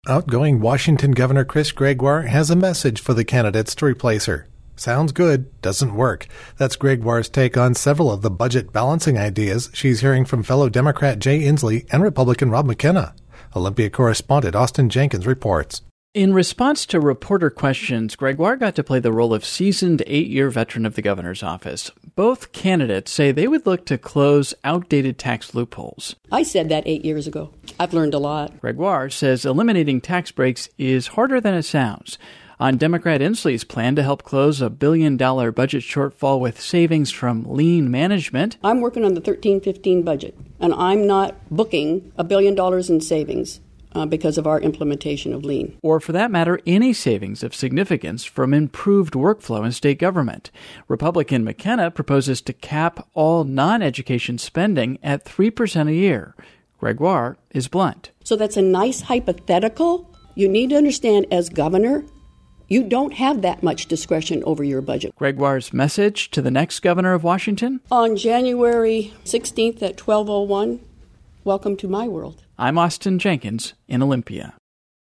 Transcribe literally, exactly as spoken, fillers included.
Outgoing Washington Governor Chris Gregoire has a message for the candidates to replace her. Sounds good, doesn't work. That's Gregoire's take on several of the budget balancing ideas she's hearing from fellow Democrat Jay Inslee and Republican Rob McKenna. Olympia correspondent Austin Jenkins reports. In response to reporter questions, Gregoire got to play the role of seasoned eight-year veteran of the governor's office. Both candidates say they would look to close outdated tax loopholes. I said that eight years ago. I've learned a lot. Gregoire says eliminating tax breaks is harder than it sounds. On Democrat Inslee's plan to help close a billion-dollar budget shortfall with savings from lean management. I'm working on the thirteen fifteen budget, and I'm not booking a billion dollars in savings. Uh, because of our implementation of lean. Or, for that matter, any savings of significance from improved workflow in state government. Republican McKenna proposes to cap all non-education spending at three percent a year. Gregoire is blunt. So that's a nice hypothetical. You need to understand, as governor, you don't have that much discretion over your budget. Gregoire's message to the next governor of Washington? On January sixteenth at twelve oh one, welcome to my world. I'm Austin Jenkins in Olympia.